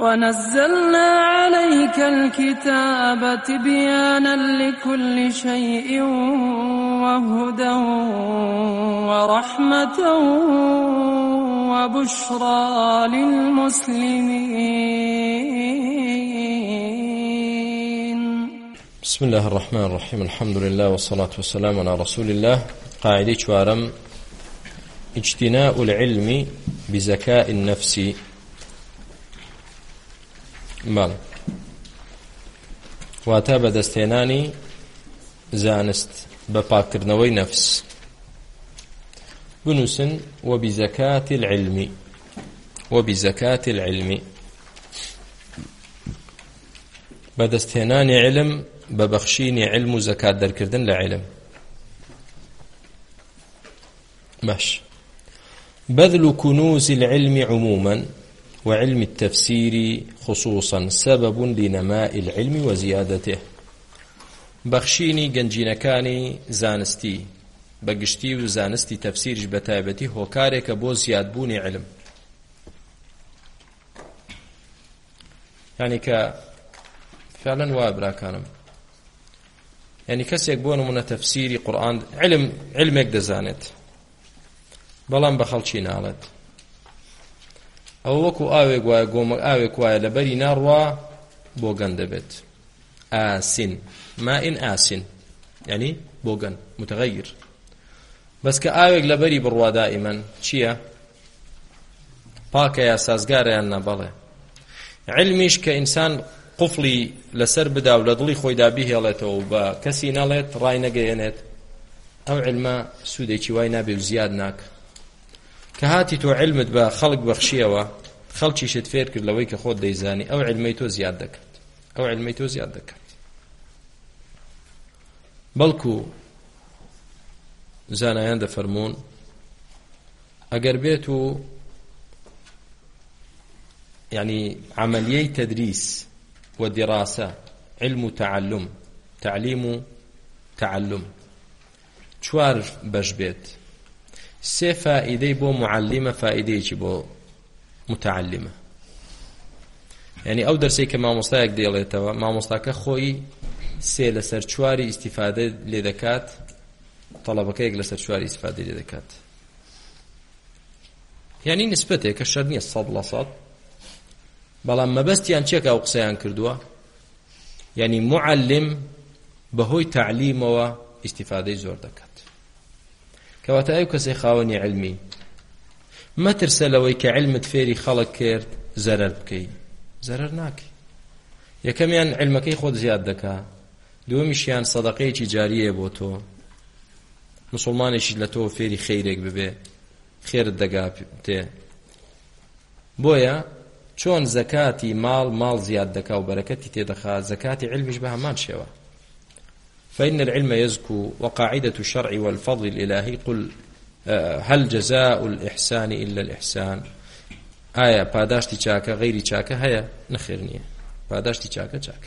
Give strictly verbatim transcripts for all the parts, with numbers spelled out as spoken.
ونزلنا عليك الكتاب تبيانا لكل شيء وهدى ورحمة وبشرى للمسلمين. بسم الله الرحمن الرحيم. الحمد لله والصلاة والسلام على رسول الله. قاعدة شوارم: اجتناء العلم بزكاء النفس. مال واتا بەدەستهێنانی زانست بە پاکردنەوەی نەفس. بنووسن وبزكاة العلم وبزكاة العلم بەدەستهێنانی علم ببەخشینی علم و زەکات دەرکردن لە علم. باش. بذل كنوز العلم عموما وعلم التفسير خصوصا سبب لنماء العلم وزيادته. بخشيني گەنجینەکانی زانستی بەگشتی و زانستی تەفسیرش بەتایبەتی هۆکارێکە بۆ زیادبوونی علم. یعنی کە فعلا وا براکانم، یعنی کەسێک بۆ نمونە تەفسیری قورئان علم علمێک دەزانێت بەڵام بە خەڵکی ناڵێت، ئەو وەکو ئاوێک وایە گۆمە ئاوێک وایە لەبەری ناڕوا بۆ گەن دەبێت. ئاسین مائین ئاسین یعنی بۆ گەن متغەیر. بەس کە ئاوێک لەبەری بڕوا دائیمەن چییە؟ پاکە یا سازگارە یان نەبەڵێ. علمیش کە ئینسان قوفڵی لەسەر بدا و لە دڵی خۆیدا بیهێڵێتەوە و بە کەسی نەڵێت ڕای نەگەیەنێت، ئەو علمە سوودێکی وای نابێ و زیاد ناکە. کە هاتی تۆ علمت بە خەڵک بەخشیەوە، خەڵکیشت فێر کرد لەوەی کە خۆت دەیزانی، ئەو علمەی تۆ زیاد دەکات ئەو علمەی تۆ زیاد دەکات. بەڵکو زانایان دەفەرمون ئەگەر بێت و یعنی عملیەی تدریس و دیراسە، علم و تعلم، تعلیم و تعلم چوار بەش بێت، سێ فائیدەی بۆ معلمە، فائیدەیەکی بۆ متعلمە. یعنی ئەو دەرسەی کە مامۆستایەک دێڵێتەوە، مامۆستاکە خۆی سێ لەسەر چواری ئیستیفادە لێ دەکات، تەڵەبەکەیەک لەسەر چواری ئیستیفادە لێ دەکات. یعنی نسبەتێک کە شەر نییە سەد لە سەد، بەڵام مەبەستیان چێکە ئەو قسەیان کردووە؟ یعنی معلم بەهۆی تعلیمەوە ئیستیفادەی زۆر دەکات. کەواتە ئەو کەسەی خاوەنی علمی مەترسە لەوەی کە علمت فێری خەڵک کرد زەرەر بکەی، زەرەر ناکەی. یەکەمیان علمەکەی خۆت زیاد دەکا، دووەمیشیان سەدەقەیەکی جاریە بۆ تۆ، مسلمانێکی لە تۆ فێری خەیرێک ببێ، خێرت دەگاتێ. بۆیە چۆن زەکاتی ماڵ ماڵ زیاد دەکا و بەرەکەتی تێدەخات، زەکاتی علمیش بە هەمان شێوە. فإن العلم يزكو وقاعدة الشرع والفضل الإلهي قل هل جزاء الإحسان إلا الإحسان. آية پاداشتی چاکە غیری چاکە هەیە؟ نەخێر نییە. پاداشتی چاکە چاکە.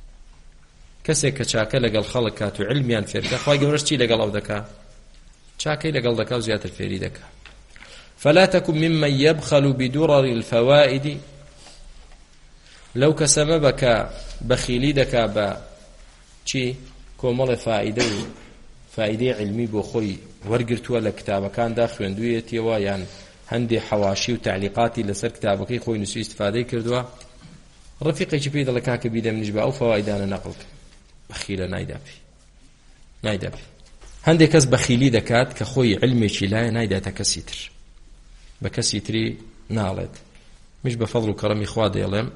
کەسێک کە چاکە لەگەڵ خەڵک کات و علمیان فێرکە، خوای گەورەش چی لەگەڵ ئەو دەکا؟ چاکەی لەگەڵ دەکا و زیاتر فێری دەکا. فلا تكن ممن يبخل بدرر الفوائد. لو كسببك بخيلي دكا با چی کۆمەڵی فائیدە و فائیدەی علمی بۆ خۆی وەرگرتووە لە کتابەکاندا خوێندوویەتیەوە، یان هەندێک حەواشی و تعلیقاتی لەسەر کتابەکەی خۆی نووسی ئیستیفادەی کردووە، ڕەفیقێکی پێی دەڵێ کاکە بیدە منیش بە ئەو فەوایدانە نەقڵ کە بەخیلە نایداپی نایداپی. هەندێک کەس بەخیلی دەکات کە خۆی علمێکی لایە نایداتە کەسی تر، بە کەسی تری ناڵێت. مش بە فەضڵ و کەڕەمی خوا دەیڵێم.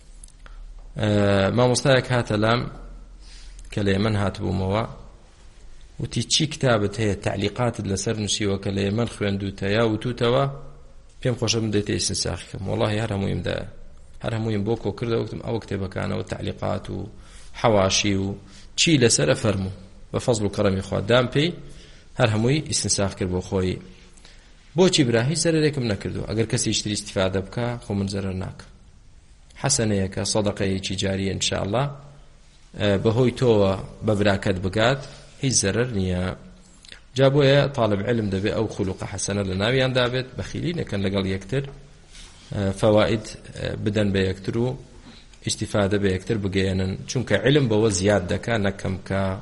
مامۆستایەک هاتە لام کە لە یەمەن هاتبوومەوە، وتی چی کتابت هەیە تعلیقاتت لەسەر نووسیوە کە لە یەمەن خوێندووتە یا وتوتەوە، پێم خۆشە بدەیتە ئیستنساخ کەم. وەڵاهی هەر هەموویم دایە، هەر هەموویم بۆ کۆ کردەوە، وتم ئەوە کتێبەکانەوە تعلیقات و حەواشی و چی لەسەرە فەرموو، بە فەضڵ و کەڕەمی خوا دام پێی، هەر هەمووی ئیستنساخ کرد بۆ خۆی. بۆچی برا هیچ زەرێکم نەکردو. ئەگەر کەسی شتری ئیستیفادە بکە خۆ من زەرەر ناکەم. حەسەنەیەکە سەدەقەیەکی جاریە ئینشاءالله بەهۆی تۆوە بە براکەت بگات، هیچ زەرەر نییە. جا بۆیە طالب علم دەبێ ئەو خولوقە حەسەنە لە ناویاندا بێت، بەخیلی نەکەن لەگەڵ یەکتر، فەواید بدەن بە یەکتر و استیفادە بە یەکتر بگەێنن چونکە علم بەوە زیاد دەکا نەکەم کە.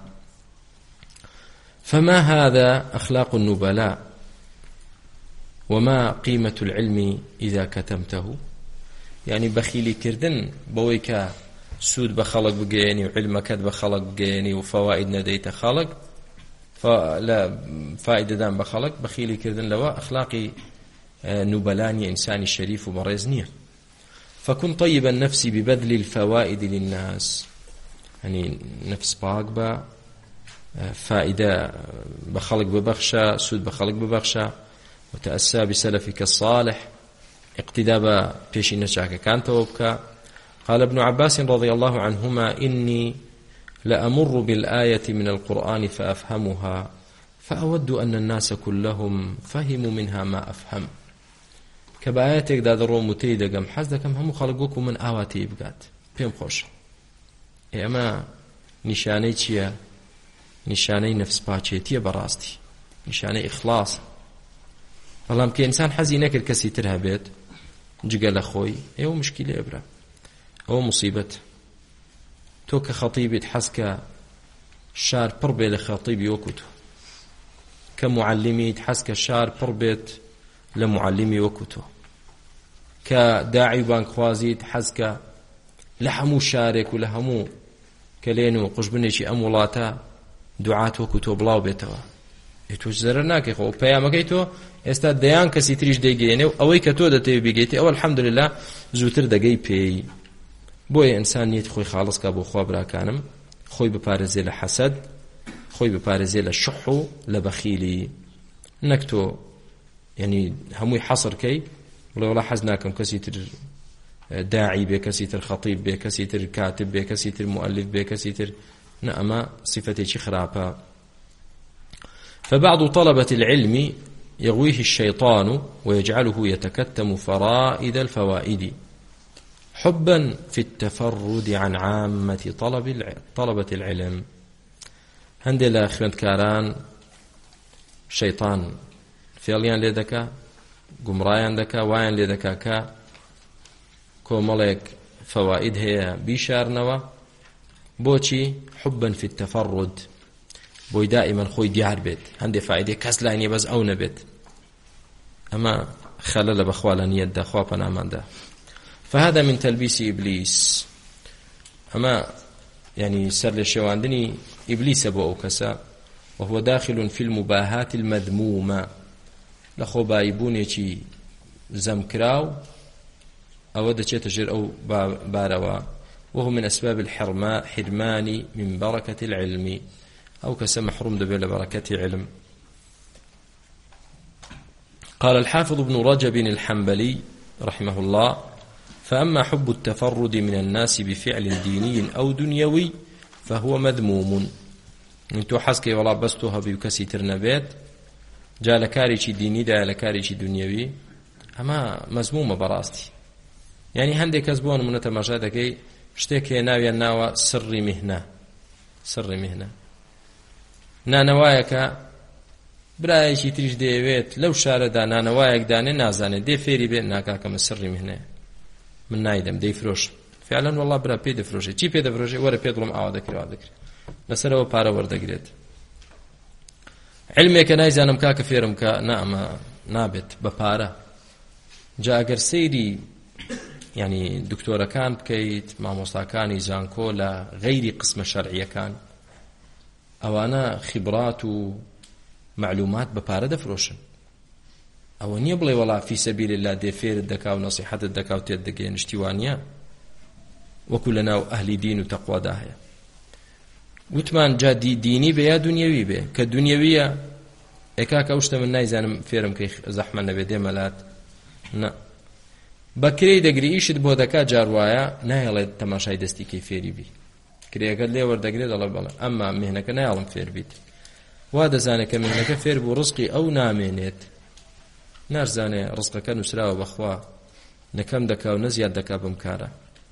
فما هذا أخلاق النبلاء وما قيمة العلم إذا كتمته. يعني بخيلي كردن بويكا سود بخلق بقيني وعلمك بخلق بقيني وفوائد نديت خلق فلا فائدة دام بخلق بخيلي كردن لوا أخلاقي نبلاني إنساني شريف ومريزنية. فكن طيب النفس ببذل الفوائد للناس. يعني نفس باق فائدة بخلق ببخشة سود بخلق ببخشة وتأسى بسلفك الصالح اقتداء بيشي نشاك كان توبك. قال ابن عباس رضي الله عنهما إني لأمر بالآية من القرآن فأفهمها فأود أن الناس كلهم فهموا منها ما أفهم. كبآياتك داد الروم متيدة قم حزدكم هم خلقوكم من آواتي بقات بيم خوش. إما نشاني چيا نیشانەی نەفس پاچێتیە بەڕاستی نیشانەی ئیخلاص. بەڵام کە ئینسان حەزی نەکرد کەسی تر هەبێت جگە لە خۆی ئێوە مشکیلە ئێبرا ئەوە موسیبەت. تۆ کە خەتیبت حەزکە شار پڕ بێ لە خەتیبی وەکو تۆ کە معلمیت حەزکە شار پڕ بێت لە معلمی وەکو تۆ کە داعی بانگخوازیت حەزکە لە هەموو شارێک و لە هەموو کەلێن و قوشبنێکی ئەم وڵاتە دوعات وەکو تۆ بڵاو بێتەوە. تۆش زەرەر ناکەی خۆ پەیامەکەی تۆ ئێستا دەیان کەسی تریش دەیگەێنێ و ئەوەی کە تۆ دەتەوێت بگەیتی ئەوە الحەمدولله زووتر دەگەی پێی. بۆیە ئینسان نیەتی خۆی خاڵس کا بۆ خوا براکانم خۆی بپارێزێ لە حەسەد خۆی بپارێزێ لە شح و لە بەخیلی. نەک تۆ یعنی هەمووی حەسڕکەی بڵێ وەڵا حەز ناکەم کەسی تر داعی بێ کەسی تر خەتیب بێ کەسی تر کاتب بێ کەسی تر مؤلف بێ کەسی تر نعم صفتي خرابة. فبعض طلبة العلم يغويه الشيطان ويجعله يتكتم فرائد الفوائد حبا في التفرد عن عامة طلب طلبة العلم. هندي لا خوێندکاران شيطان فێڵیان لێ دەکا گومڕایان دەکا وایان لێ دەکا کە کۆمەڵێک فەوائید هەیە بیشارنەوە. بۆچی؟ حبا في التفرد بۆی دائما خۆی دیار بێت هەندێک فائدەی کەس لای نییە بەس ئەو نەبێت. ئەمە خەلەلە بەخوا لە نیەتدا خوا پەناماندا. فهذا من تلبيس إبليس. أما يعني سر لشواندني إبليس أبو أكسا وهو داخل في المباهات المذمومة لخو بايبوني چي زمكراو أو دچيت جر أو باروا وهو من أسباب الحرمان من بركة العلم أو كسا محروم دبل بركة علم. قال الحافظ ابن رجب الحنبلي رحمه الله فأما حب التفرد من الناس بفعل ديني أو دنيوي فهو مذموم. انتو حسكي ولا بستوها بيكسي ترنبيت جا لكاريشي ديني دا لكاريشي دنيوي أما مذمومة براستي. يعني هندي كسبون من تماشاتكي شتێک ناویان ناوە سڕی میهنە سڕی میهنە نانەوایەکە برایەکی تریش دەیەوێت لەو شارەدا نانەوایەک دانێ نازانێت دێ فێری بێت ناکاکەمە سڕی میهنەیە من نایدەم دەیفرۆش فعلا والله برا پێ دەفرۆشێت چی پێ دەفرۆشێت وەرە پێ دڵم ئاوا دەکرێت وا دەکرێت لەسەرەوە پارە وەردەگرێت. علمێکە نایزانم کاکە فێرم کە نامە نابێت بە پارە. جا ئەگەر سەیری يعني دكتورەکان بکەیت مامۆستاکانی زانکۆ لە غەیری قسمە شەرعیەکان ئەوانە خبرات و معلومات بە پارە دەفرۆشن. ئەوە نییە بڵێ وەڵا فی سەبیل الله دێ فێرت دەکا و نەسیحەتت دەکا و تێت دەگەێن شتیوانە وەکو لەناو ئەهلی دین و تەقوادا هەیە. وتمان جا دینی بێ یا دنیەوی بێ کە دنیەویە ئێکاکە ئەو شتە من نایزانم فێرم کەی زەحمە نەبێ دێمەلات نە بەکرێی دەگری ئیشت بۆ دەکات جاروایە نایڵێت تەماشای دەستی کەی فێری بی کرێگەت لێ وەردەگرێت دەڵێ بەڵێ ئەمما مهنەکە نایڵم فێر بیت وا دەزانێت کە مهنەکە فێر بوو ڕزقی ئەو نامێنێت نارزانێ ڕزقەکە نووسراوە بەخوا نەکەم دەکا و نەزیاد دەکا بم کارە.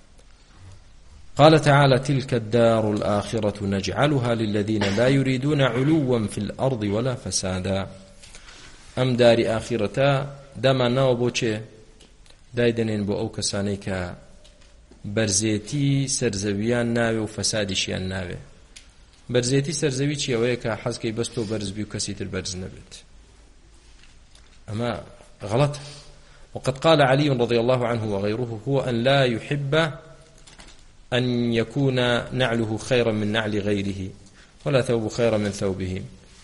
قال تعالى تلك الدار الآخرة نجعلها للذين لا يريدون علوا في الأرض ولا فسادا. أم دار آخرتا دما ناو بوچه دایدەنێن بۆ ئەو کەسانەی کە بەرزێتی سەرزەویان ناوێ و فەسادیشیان ناوێ. بەرزێتی سەرزەوی چیەوەیە کە حەزکەی بەست و بەرز بی و کەسی تر بەرز نەبێت. أما غلط. وقد قال علي رضي الله عنه وغيره هو أن لا يحب أن يكون نعله خيرا من نعل غيره ولا ثوب خيرا من ثوبه.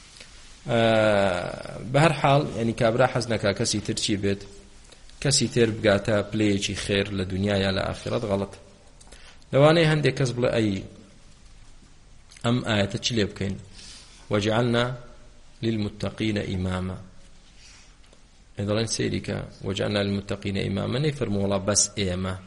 آه بهر حال يعني كابرا حزنك كسي ترشي بيت كسي تر بقاتا بليشي خير لدنيا يا لآخرة غلط. لو أنا هندي كسب أي أم آية تشلي بكين وجعلنا للمتقين إماما. إذا سيرك وجعلنا للمتقين إماما يفرموا والله بس إيما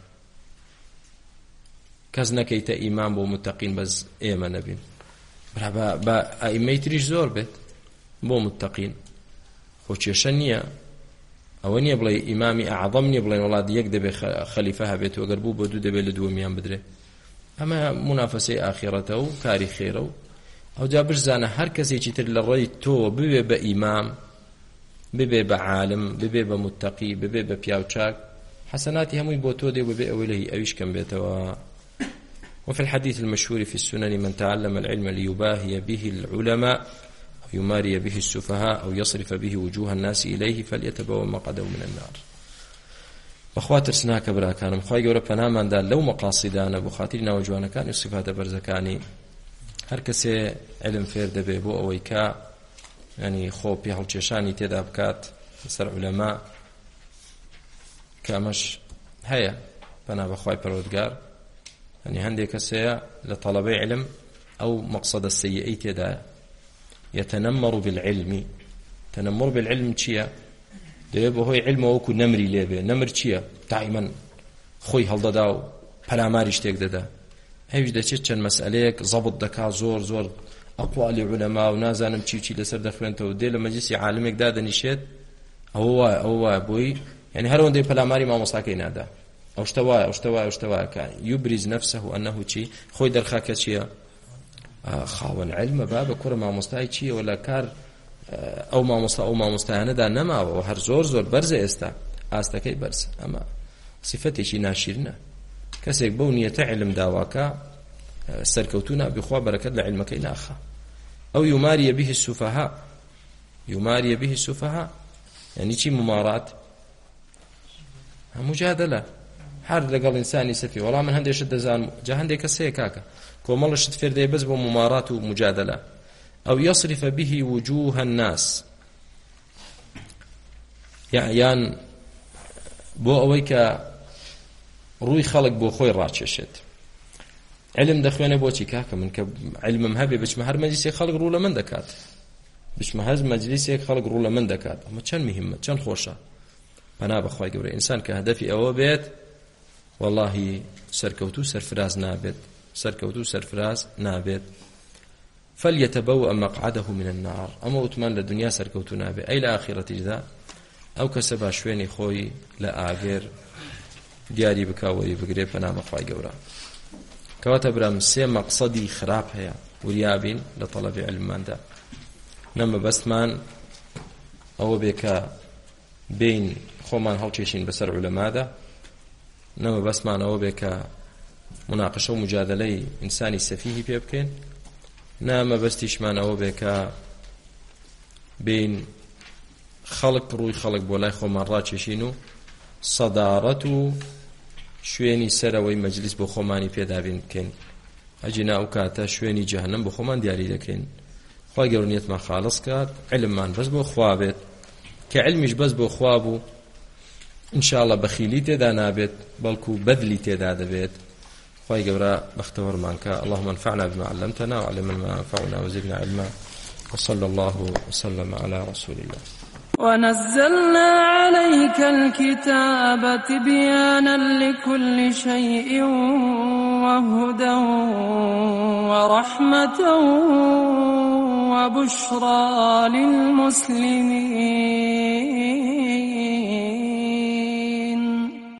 كزنا كيت إمام بو متقين بس إيما نبين برا با أئمة تريش زور بيت بو متقين خوشيشنيا أوني بلاي إمامي أعظمني بلاي والله ديك دبي خليفة بيت وقربو بدو دبي لدو ميان بدري أما منافسة آخرته كاري خيره أو جابش زانا هر كسي تر للرأي تو ببي بإمام ببي بعالم ببي بمتقي ببي ببياوشاك حسناتي هم يبوتو دي وبي أوليه أويش كم بيتوا. وفي الحديث المشهور في السنن من تعلم العلم ليباهي به العلماء أو يماري به السفهاء أو يصرف به وجوه الناس إليه فليتبوأ مقعده من النار. بخواتر سناك برا كانم خواهي قورا پنامان دا لو مقاصدانا بخاطرنا وجوانا كان الصفات برزكاني هر كسي علم فير دبي بو أويكا يعني خو بيحو تشاني تيدا بكات سر علماء كامش هيا بنا بخواي برودقار يعني هندي كسي لطلبي علم أو مقصد السيئي تيدا يتنمر بالعلم. تنمر بالعلم تشيا دەبێ بەهۆی علمەوە وەکو نەمری لێبێ. نەمر چییە؟ دائیمەن خۆی هەڵدەدا و پەلاماری شتێک دەدا. هەویش دەچێت چەند مەسئلەیەک زەبط دەکا زۆر زۆر ئەقوالی عولەما و نازانم چی چی لەسەر دەخوێنتەوە دێ لە مەجلیسی عالمێک دادەنیشێت ئەوە وایە ئەوە وایە بۆی یعنی هەر ئەوەندەی پەلاماری مامۆستاکەی نادا ئەو شتە وایە ئەو شتە وایە ئەو شتە وایە یوبریز نەفسەه ئەنەهو چی خۆی دەرخاکە چییە؟ خاوەن علمە با بە کوڕە مامۆستای چییە وەلا کار ئەو مامۆستا ئەو مامۆستایانەدا نەماوە و هەر زۆر زۆر بەرزە ئێستا ئاستەکەی بەرز. ئەمە صفەتێکی ناشیرنە. کەسێک بەو نیەتە علم داواکە سەرکەوتوو نابێ خوا بەرەکەت لە علمەکەی ناخە. ئەو یماریە به السفهاء یماریە به السفهاء يعني چی ممارات؟ مجادلة هەر لەگەڵ ئینسانی سەفی وەڵام من هەندێک شت دەزانم جا هەندێک کەسەیە کاکە کۆمەڵ شت فێر دەیە بەس بۆ ممارات و مجادلة. أو يصرف به وجوه الناس يعني بۆ ئەوەی کە ڕووی خەڵک بۆ خۆی ڕاکێشێت. علم دەخوێنێ بۆچی کاکە من کە علمم هەبێ بچمە هەر مەجلیسێک خەڵک ڕوو لە من دەکات بچمە هەر مەجلیسێک خەڵک ڕوو لە من دەکات. ئەمە چەند مهمە چەند خۆشە. پەنا بەخوای گەورە ئینسان کە هەدەفی ئەوە بێت وەڵاهی سەرکەوتوو سەرفراز نابێت سەرکەوتوو سەرفراز نابێت. فليتبوأ مقعده من النار. أما أتمان للدنيا سركوتو نابي أي لآخرة جدا أو كسبا شويني خوي لآغير دياري بكاوري بقري بنام أخوي قورا كواتا برام سي مقصدي خراب هيا وريابين لطلب علمان دا نما بسمان أو بيكا بين خومان هلچيشين بسر علماء دا نما بسمان أو بيكا مناقشة ومجادلة إنساني سفيه بيبكين نامە بەستیشمانەوە بێکە بین خەڵک ڕووی خەڵک بۆ لای خۆمان ڕاکێشین و سەدارەت و شوێنی سەرەوەی مەجلیس بۆ خۆمانی پێدابین بکەین. ئەجینا ئەو کاتە شوێنی جەهەنەم بۆ خۆمان دیاری دەکەین. خوای گەورە نیەتمان خاڵس کات علممان بەس بۆ خوا بێت کە علمیش بەس بۆ خوا بوو ئینشاءڵڵا بەخیلی تێدا نابێت بەڵکو بەدلی تێدا دەبێت. خوای گەورە بەختەوەرمان کە اللهم انفعنا بما علمتنا وعلمنا ما ينفعنا وزدنا علما وصلى الله وسلم على رسول الله. ونزلنا عليك الكتاب تبيانا لكل شيء وهدى ورحمة وبشرى للمسلمين.